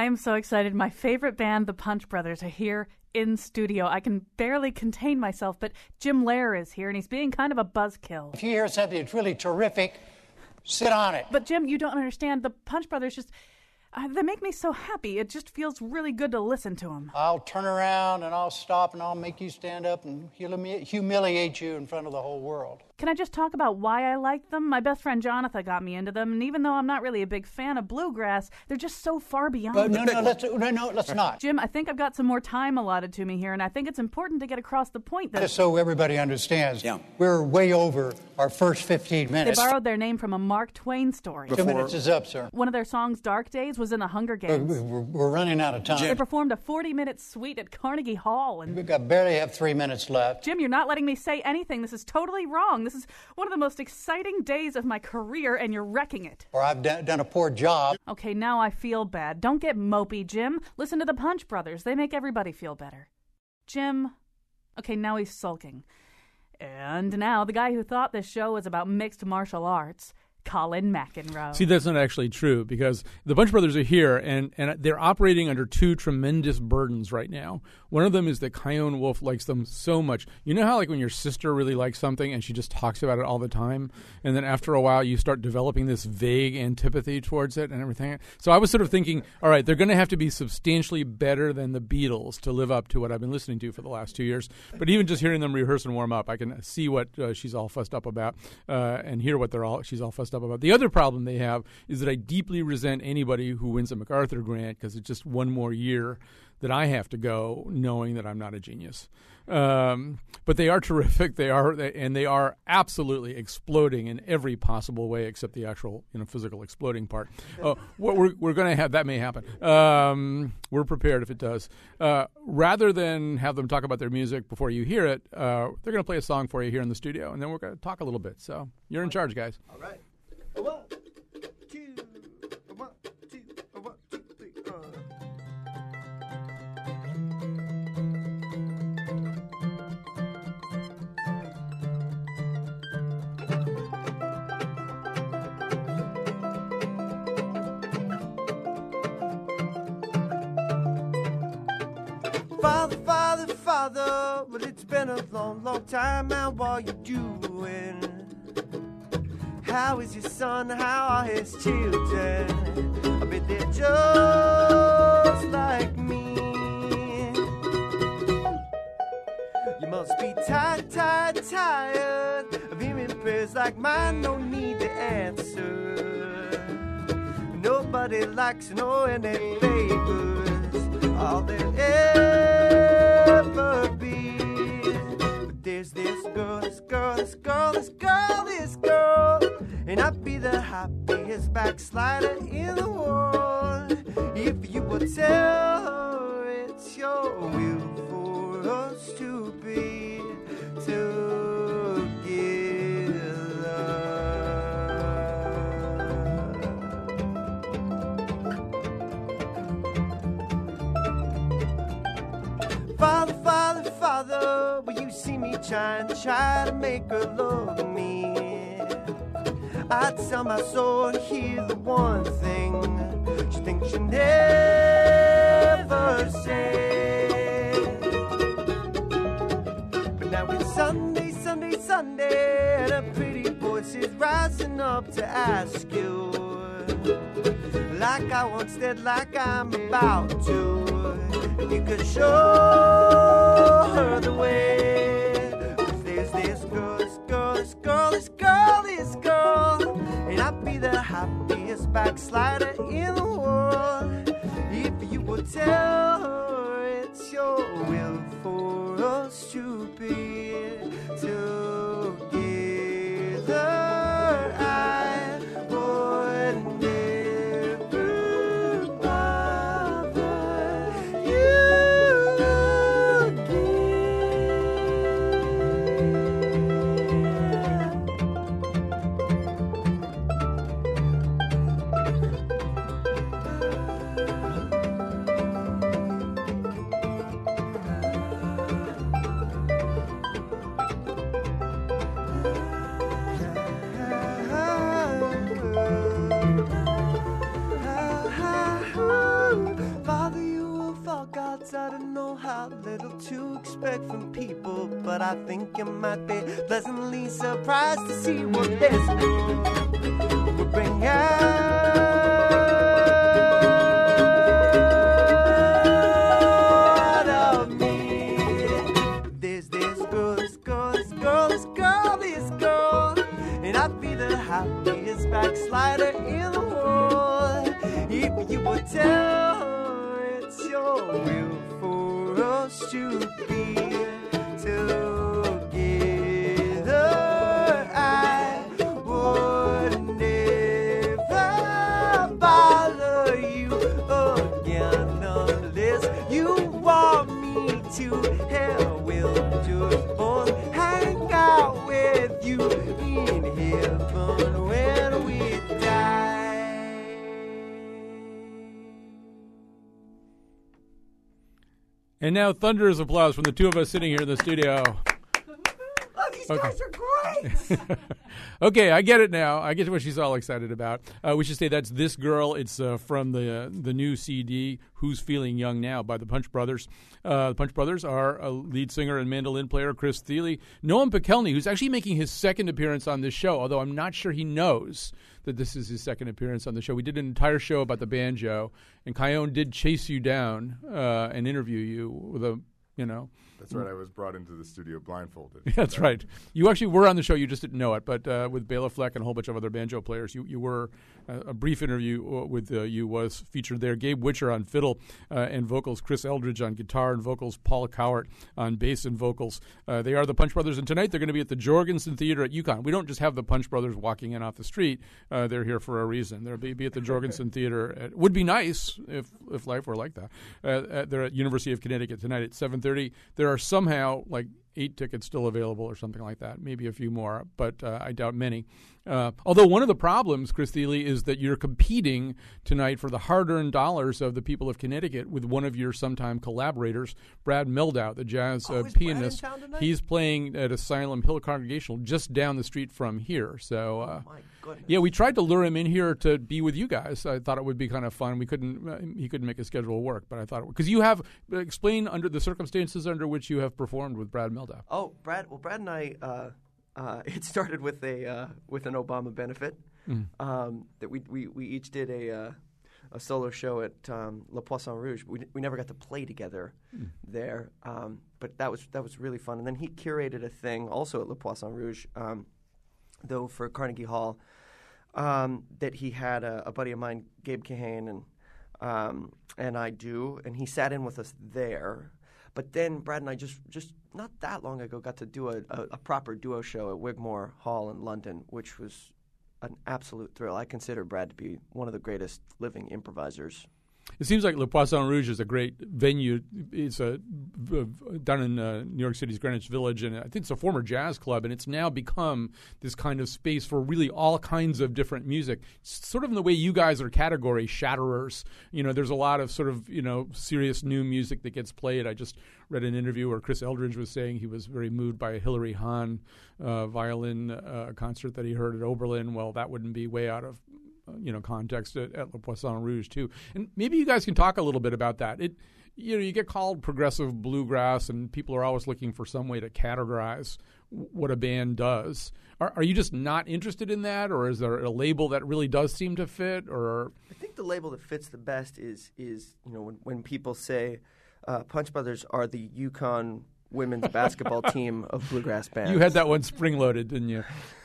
I am so excited. My favorite band, the Punch Brothers, are here in studio. I can barely contain myself, but Jim Lehrer is here, and he's being kind of a buzzkill. If you hear something that's really terrific, sit on it. But Jim, you don't understand. The Punch Brothers just... they make me so happy. It just feels really good to listen to them. I'll turn around and I'll stop and I'll make you stand up and humiliate you in front of the whole world. Can I just talk about why I like them? My best friend Jonathan got me into them, and even though I'm not really a big fan of bluegrass, they're just so far beyond. Let's not. Jim, I think I've got some more time allotted to me here, and I think it's important to get across the point that... Just so everybody understands, we're way over our first 15 minutes. They borrowed their name from a Mark Twain story. 2 minutes is up, sir. One of their songs, Dark Days, was in the Hunger Games. We're running out of time. They performed a 40-minute suite at Carnegie Hall. And We barely have 3 minutes left. Jim, you're not letting me say anything. This is totally wrong. This is one of the most exciting days of my career, and you're wrecking it. Or I've done a poor job. Okay, now I feel bad. Don't get mopey, Jim. Listen to the Punch Brothers. They make everybody feel better. Jim... Okay, now he's sulking. And now the guy who thought this show was about mixed martial arts... Colin McEnroe. See, that's not actually true, because the Bunch Brothers are here, and they're operating under two tremendous burdens right now. One of them is that Chion Wolf likes them so much. You know how, like, when your sister really likes something and she just talks about it all the time, and then after a while you start developing this vague antipathy towards it and everything? So I was sort of thinking, all right, they're going to have to be substantially better than the Beatles to live up to what I've been listening to for the last 2 years. But even just hearing them rehearse and warm up, I can see what she's all fussed up about and hear what she's all fussed up about. The other problem they have is that I deeply resent anybody who wins a MacArthur grant, because it's just one more year that I have to go knowing that I'm not a genius. But they are terrific. They are absolutely exploding in every possible way except the actual physical exploding part. What we're going to have, that may happen. We're prepared if it does. Rather than have them talk about their music before you hear it, they're going to play a song for you here in the studio, and then we're going to talk a little bit. So you're in charge, guys. All right. 1, 2, 1, 2, 1, 2, 3. Father, Father, Father, well, it's been a long, long time now. What are you doing? How is your son? How are his children? I bet they're just like me. You must be tired, tired, tired of hearing prayers like mine. No need to answer. Nobody likes to know any favors. All there ever be. But there's this girl, this girl, this girl, this girl, this girl. And I'd be the happiest backslider in the world if you would tell her it's your will for us to be together. Father, Father, Father, will you see me try to make her love me? I'd sell my soul and hear the one thing she thinks she'll never say. But now it's Sunday, Sunday, Sunday, and a pretty voice is rising up to ask you, like I once did, like I'm about to, if you could show her the way. 'Cause there's this girl, this girl, this girl, this girl, this girl. And I'd be the happiest backslider in the world if you would tell her it's your will for us to be together. I would never bother you again. respect from people, but I think you might be pleasantly surprised to see what this girl will bring out of me. There's this girl, this girl, this girl, this girl, this girl, and I'd be the happiest backslider in the world if you would tell her it's your will for us to be together. I would never bother you again unless you want me to. Hell, we'll just both hang out with you in heaven when we die. And now thunderous applause from the two of us sitting here in the studio. Oh, these guys are great. Okay, I get it now. I get what she's all excited about. We should say that's This Girl. It's from the new CD, Who's Feeling Young Now, by the Punch Brothers. The Punch Brothers are a lead singer and mandolin player, Chris Thile, Noam Pikelny, who's actually making his second appearance on this show, although I'm not sure he knows that this is his second appearance on the show. We did an entire show about the banjo, and Kion did chase you down and interview you with a, That's right. I was brought into the studio blindfolded. That's right. You actually were on the show. You just didn't know it. But with Bela Fleck and a whole bunch of other banjo players, you were. A brief interview with you was featured there. Gabe Witcher on fiddle and vocals, Chris Eldridge on guitar and vocals, Paul Cowart on bass and vocals. They are the Punch Brothers, and tonight they're going to be at the Jorgensen Theater at UConn. We don't just have the Punch Brothers walking in off the street. They're here for a reason. They'll be at the Jorgensen Theater. It would be nice if life were like that. They're at University of Connecticut tonight at 7:30. There are somehow like 8 tickets still available or something like that, maybe a few more, but I doubt many. Although one of the problems, Chris Thile, is that you're competing tonight for the hard-earned dollars of the people of Connecticut with one of your sometime collaborators, Brad Meldau, the jazz pianist. He's playing at Asylum Hill Congregational just down the street from here. So, My goodness. yeah, we tried to lure him in here to be with you guys. I thought it would be kind of fun. We couldn't. He couldn't make his schedule work, but I thought it would. Because you have explain under the circumstances under which you have performed with Brad Meldau. Oh, Brad. Well, Brad and I. It started with an Obama benefit that we each did a solo show at Le Poisson Rouge. We never got to play together there, but that was really fun. And then he curated a thing also at Le Poisson Rouge, though for Carnegie Hall, that he had a buddy of mine, Gabe Kahane, and I do, and he sat in with us there. But then Brad and I just not that long ago got to do a proper duo show at Wigmore Hall in London, which was an absolute thrill. I consider Brad to be one of the greatest living improvisers. It seems like Le Poisson Rouge is a great venue. It's down in New York City's Greenwich Village, and I think it's a former jazz club, and it's now become this kind of space for really all kinds of different music. Sort of in the way you guys are category shatterers. There's a lot of sort of, serious new music that gets played. I just read an interview where Chris Eldridge was saying he was very moved by a Hilary Hahn violin concert that he heard at Oberlin. Well, that wouldn't be way out of context at Le Poisson Rouge too. And maybe you guys can talk a little bit about that. You get called progressive bluegrass, and people are always looking for some way to categorize what a band does. Are you just not interested in that, or is there a label that really does seem to fit? Or I think the label that fits the best is when people say Punch Brothers are the UConn women's basketball team of bluegrass bands. You had that one spring-loaded, didn't you?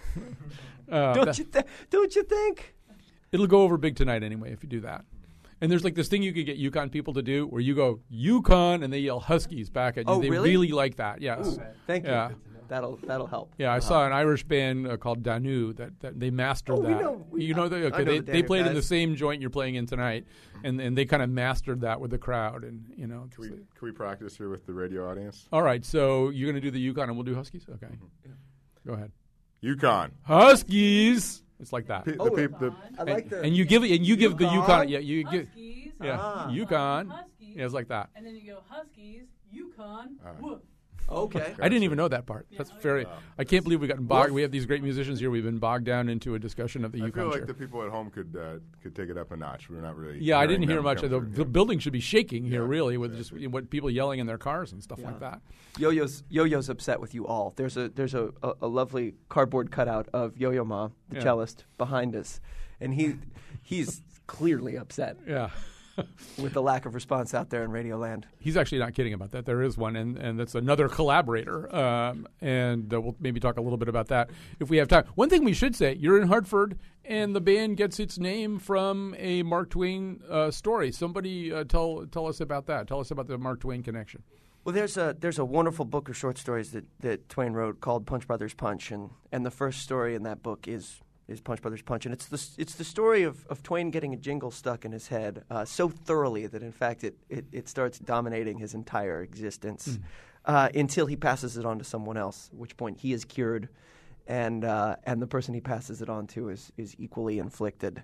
Don't you think? It'll go over big tonight anyway if you do that. And there's like this thing you could get UConn people to do where you go, UConn, and they yell Huskies back at you. Oh, they really like that, yes. Ooh, thank you. Yeah. That'll help. Yeah, I saw an Irish band called Danu that they mastered that. They played in the same joint you're playing in tonight, and they kind of mastered that with the crowd. And Can we practice here with the radio audience? All right, so you're going to do the UConn and we'll do Huskies? Okay. Yeah. Go ahead. UConn. Huskies. It's like that. I like that. And you give the UConn. Yeah, you give. Huskies. Yeah, UConn. Huskies. Yeah, it's like that. And then you go Huskies, UConn, Right. woof. Okay. I didn't even know that part. That's very. I can't believe we got bogged. We have these great musicians here. We've been bogged down into a discussion of the I Yukon feel like chair. the people at home could take it up a notch. We're not really. Yeah, I didn't hear them much. come The through. building should be shaking here, really, with just what people yelling in their cars and stuff like that. Yo-Yo's upset with you all. There's a lovely cardboard cutout of Yo-Yo Ma, the cellist, behind us, and he's clearly upset Yeah. with the lack of response out there in Radioland. He's actually not kidding about that. There is one, and that's another collaborator. And we'll maybe talk a little bit about that if we have time. One thing we should say, you're in Hartford, and the band gets its name from a Mark Twain story. Somebody tell us about that. Tell us about the Mark Twain connection. Well, there's a wonderful book of short stories that Twain wrote called Punch Brothers Punch, and the first story in that book is Punch Brothers Punch, and it's the story of Twain getting a jingle stuck in his head so thoroughly that in fact it starts dominating his entire existence until he passes it on to someone else, at which point he is cured, and the person he passes it on to is equally inflicted.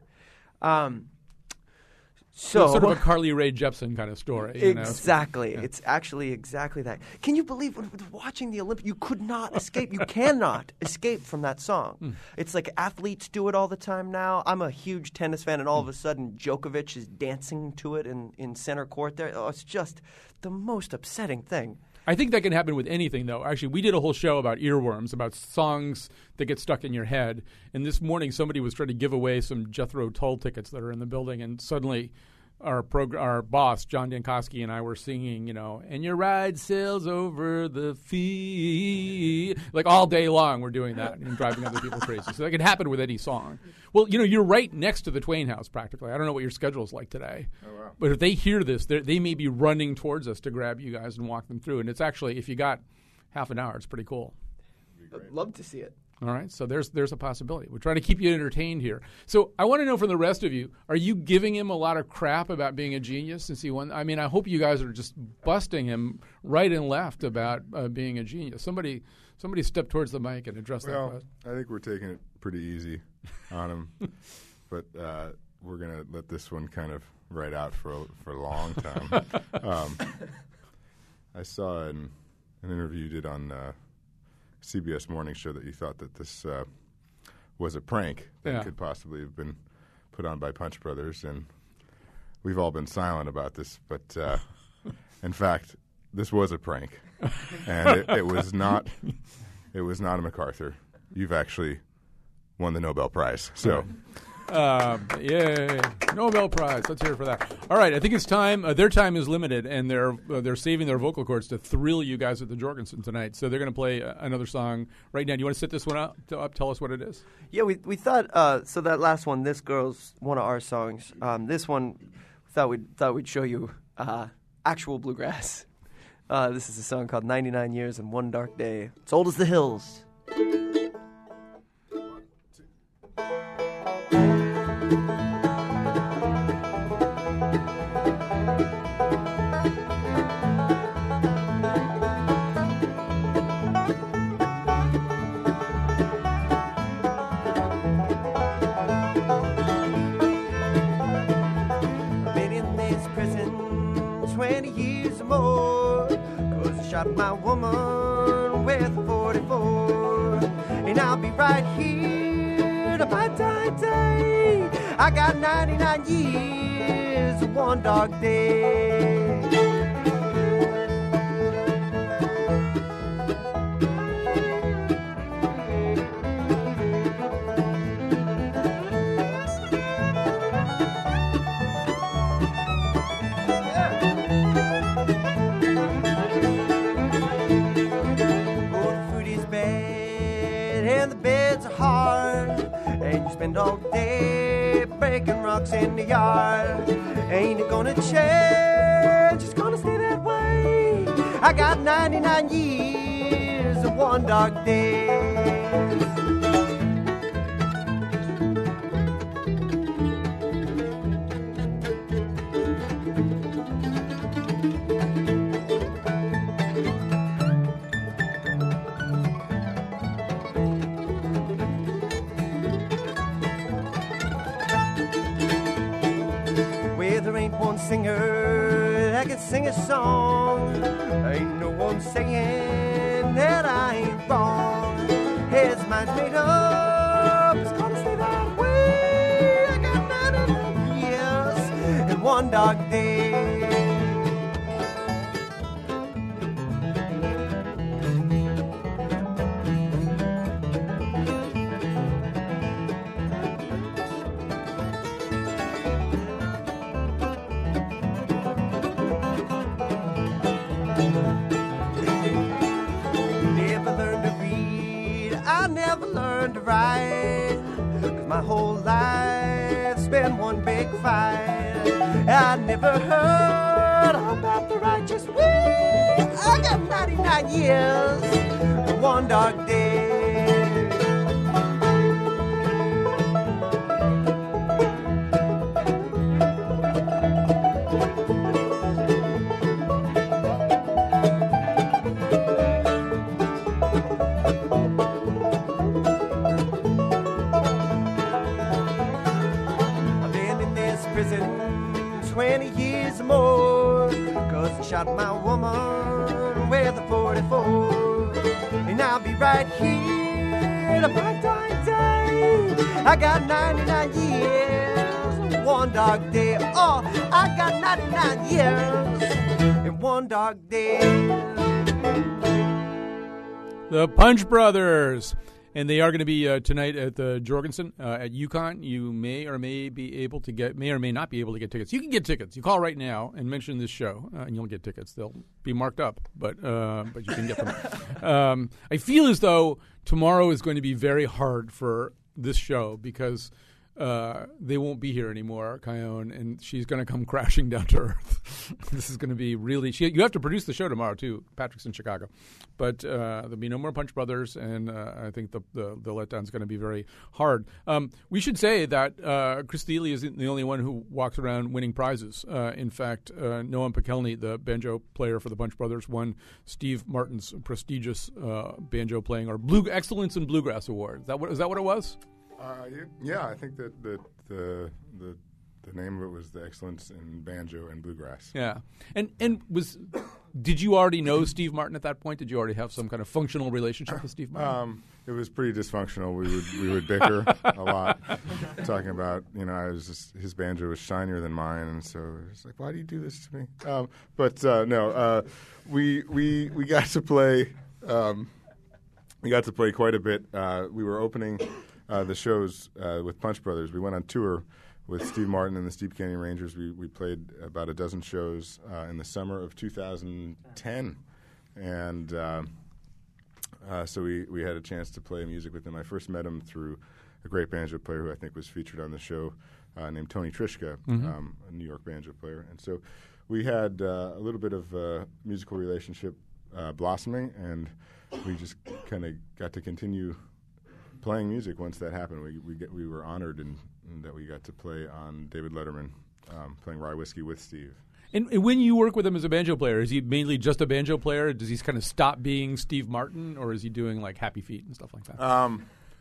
So Sort of a Carly Rae Jepsen kind of story. You know? Exactly. It's actually exactly that. Can you believe with watching the Olympics, you could not escape. You cannot escape from that song. It's like athletes do it all the time now. I'm a huge tennis fan, and all of a sudden Djokovic is dancing to it in center court there. Oh, it's just the most upsetting thing. I think that can happen with anything, though. Actually, we did a whole show about earworms, about songs that get stuck in your head. And this morning, somebody was trying to give away some Jethro Tull tickets that are in the building, and suddenly our boss, John Dankosky, and I were singing, and your ride sails over the field. Like all day long, we're doing that and driving other people crazy. So that can happen with any song. Well, you're right next to the Twain house, practically. I don't know what your schedule's like today. Oh, wow. But if they hear this, they may be running towards us to grab you guys and walk them through. And it's actually, if you got half an hour, it's pretty cool. I'd love to see it. All right, so there's a possibility. We're trying to keep you entertained here. So I want to know from the rest of you, are you giving him a lot of crap about being a genius since he won? I mean, I hope you guys are just busting him right and left about being a genius. Somebody step towards the mic and address that Well, question. I think we're taking it pretty easy on him, but we're gonna let this one kind of ride out for a long time. I saw an interview you did on CBS Morning Show that you thought that this was a prank that could possibly have been put on by Punch Brothers, and we've all been silent about this, but in fact, this was a prank, and it was not. It was not a MacArthur. You've actually won the Nobel Prize. So, Yay! Nobel Prize. Let's hear it for that. All right, I think it's time. Their time is limited, and they're saving their vocal cords to thrill you guys at the Jorgensen tonight. So they're going to play another song right now. Do you want to set this one up? Tell us what it is. Yeah, we thought so. That last one, This Girl's one of our songs. This one, thought we'd show you actual bluegrass. This is a song called 99 Years and One Dark Day. It's old as the hills. I've been in this prison 20 years or more, 'cause I shot my woman with a 44. And I'll be right here to my dying day. I got 99 years and one dark day. And you spend all day breaking rocks in the yard. Ain't it gonna change? It's gonna stay that way. I got 99 years and one dark day. Singer I can sing a song. Ain't no one saying that I ain't wrong. His mind's made up, it's gonna stay that way. I got 99 years and one dark day. To write, 'cause my whole life's been one big fight. I never heard about the righteous way. I got 99 years and one dark day. Shot my woman with a 44, and I'll be right here to my dying day. I got 99 years, one dark day. Oh, I got 99 years and one dark day. The Punch Brothers. And they are going to be tonight at the Jorgensen at UConn. You may or may not be able to get tickets. You can get tickets. You call right now and mention this show, and you'll get tickets. They'll be marked up, but you can get them. I feel as though tomorrow is going to be very hard for this show because they won't be here anymore, Kyone, and she's going to come crashing down to earth. This is going to be really. You have to produce the show tomorrow too. Patrick's in Chicago, but there'll be no more Punch Brothers, and I think the letdown is going to be very hard. We should say that Chris Thile isn't the only one who walks around winning prizes. In fact, Noam Pekelny, the banjo player for the Punch Brothers, won Steve Martin's prestigious banjo playing or Excellence in Bluegrass Award. Is that what it was? Yeah, I think that the name of it was the Excellence in Banjo and Bluegrass. Yeah, and did you already know Steve Martin at that point? Did you already have some kind of functional relationship with Steve Martin? It was pretty dysfunctional. We would bicker a lot, talking about his banjo was shinier than mine, and so it was like, why do you do this to me? No, we got to play. We got to play quite a bit. We were opening the shows with Punch Brothers. We went on tour with Steve Martin and the Steep Canyon Rangers. We played about a dozen shows in the summer of 2010. And so we had a chance to play music with him. I first met him through a great banjo player who I think was featured on the show named Tony Trischka, a New York banjo player. And so we had a little bit of a musical relationship blossoming, and we just kind of got to continue playing music once that happened. We were honored in that we got to play on David Letterman, playing Rye Whiskey with Steve. And when you work with him as a banjo player, is he mainly just a banjo player? Does he kind of stop being Steve Martin, or is he doing like Happy Feet and stuff like that?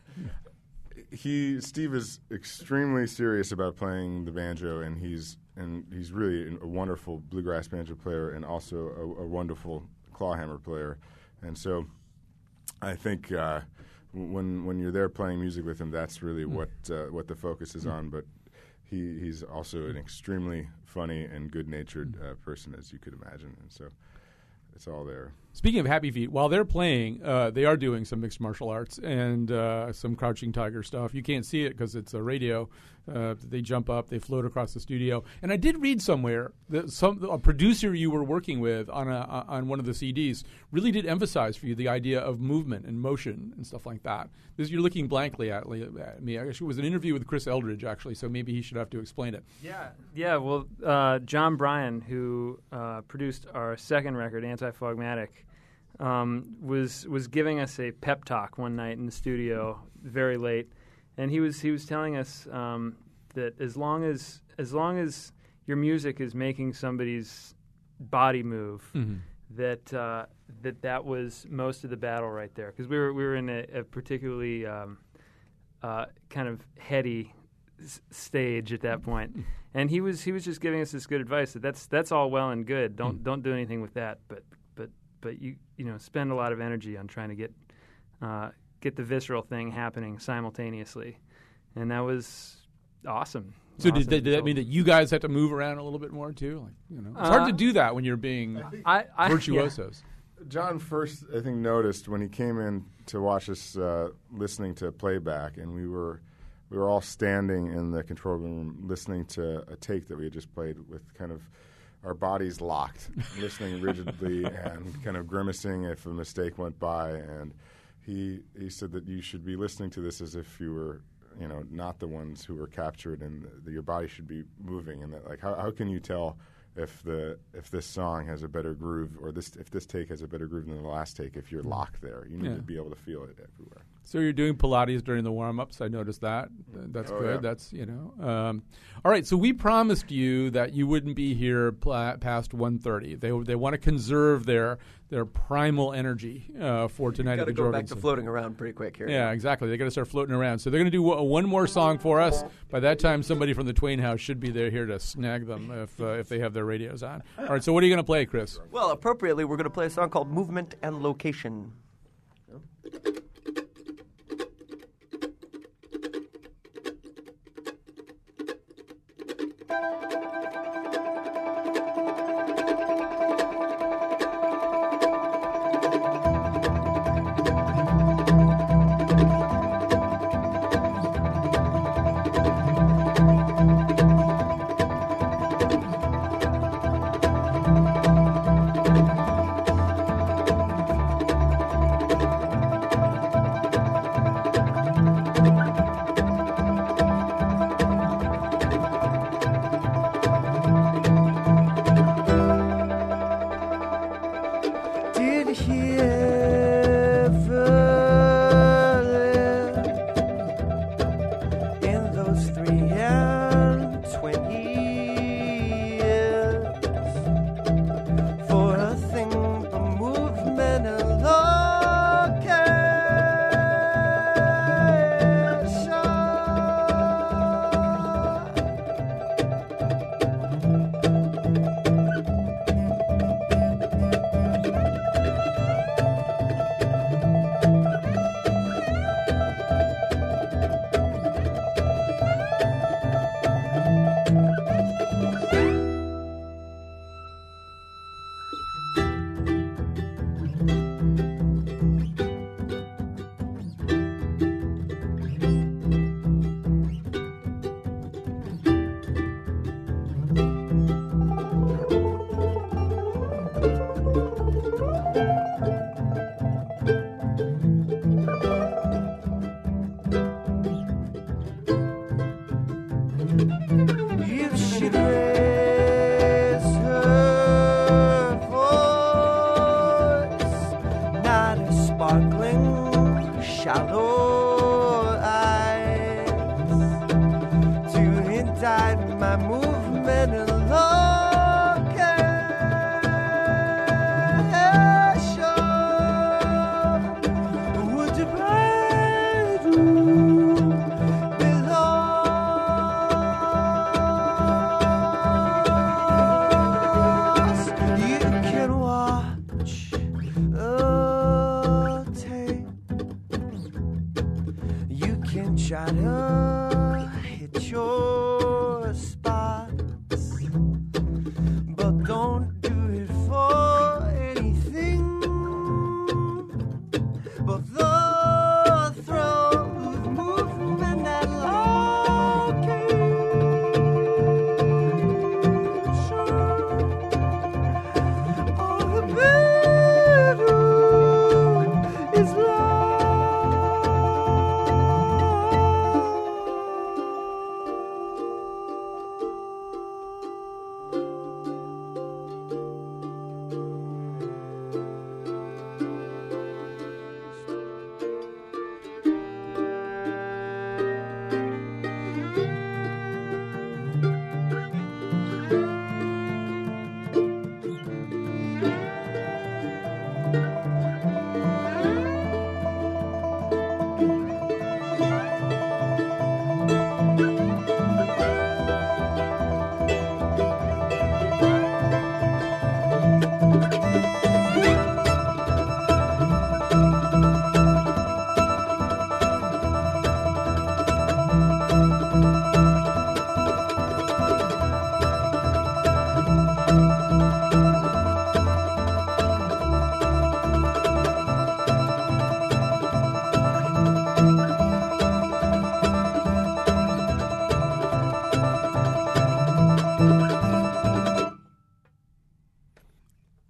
Steve is extremely serious about playing the banjo, and he's really a wonderful bluegrass banjo player, and also a wonderful clawhammer player. And so, I think when you're there playing music with him, that's really what the focus is on. But he's also an extremely funny and good-natured person, as you could imagine, and so it's all there. Speaking of Happy Feet, while they're playing, they are doing some mixed martial arts and some Crouching Tiger stuff. You can't see it because it's a radio. They jump up, they float across the studio. And I did read somewhere that a producer you were working with on one of the CDs really did emphasize for you the idea of movement and motion and stuff like that. You're looking blankly at me. I guess it was an interview with Chris Eldridge, actually, so maybe he should have to explain it. Yeah. Well, John Bryan, who produced our second record, Anti-Fogmatic, was giving us a pep talk one night in the studio, very late, and he was telling us that as long as your music is making somebody's body move, that was most of the battle right there, because we were in a particularly kind of heady stage at that point. And he was just giving us this good advice that that's all well and good. Don't do anything with that, but you spend a lot of energy on trying to get the visceral thing happening simultaneously, and that was awesome. So did that mean that you guys had to move around a little bit more too? It's hard to do that when you're being virtuosos. Yeah. John first, I think, noticed when he came in to watch us listening to playback, and we were all standing in the control room listening to a take that we had just played with kind of our bodies locked, listening rigidly and kind of grimacing if a mistake went by. And he said that you should be listening to this as if you were, not the ones who were captured, and your body should be moving. And that, like, how can you tell if this song has a better groove, or if this take has a better groove than the last take if you're locked there? You need to be able to feel it everywhere. So you're doing Pilates during the warm-ups. I noticed that. That's good. Yeah. That's, all right, so we promised you that you wouldn't be here past 1:30. They want to conserve their primal energy for tonight at the Jorgensen. Got to go back to floating around pretty quick here. Yeah, exactly. They got to start floating around. So they're going to do one more song for us. By that time, somebody from the Twain House should be there here to snag them if they have their radios on. All right, so what are you going to play, Chris? Well, appropriately, we're going to play a song called Movement and Location.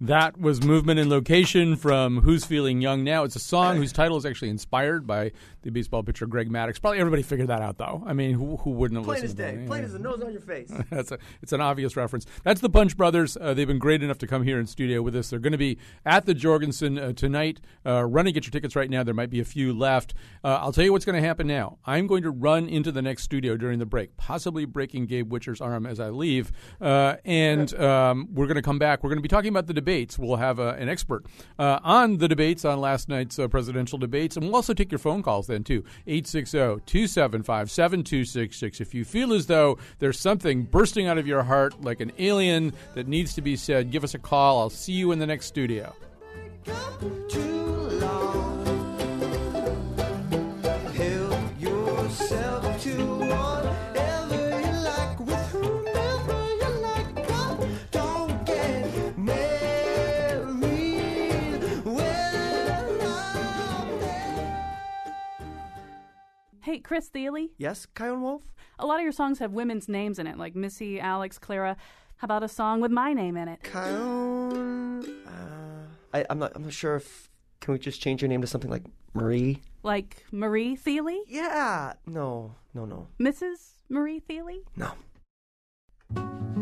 That was Movement and Location from Who's Feeling Young Now. It's a song whose title is actually inspired by the baseball pitcher Greg Maddux. Probably everybody figured that out, though. I mean, who wouldn't have Plain as listened to day. that? Plain as the nose on your face. It's an obvious reference. That's the Punch Brothers. They've been great enough to come here in studio with us. They're going to be at the Jorgensen tonight. Run and get your tickets right now. There might be a few left. I'll tell you what's going to happen now. I'm going to run into the next studio during the break, possibly breaking Gabe Witcher's arm as I leave. And we're going to come back. We're going to be talking about the debates. We'll have an expert on the debates, on last night's presidential debates. And we'll also take your phone calls then, too. 860-275-7266. If you feel as though there's something bursting out of your heart like an alien that needs to be said, give us a call. I'll see you in the next studio. Too long. Help yourself to whatever you like with whomever you like. Come, don't get married when I'm there. Hey, Chris Thiele, Yes, Kyone Wolf? a lot of your songs have women's names in it, like Missy, Alex, Clara. How about a song with my name in it? Kyone. I'm not sure if. Can we just change your name to something like Marie? Like Marie Thiele? Yeah. No. Mrs. Marie Thiele? No.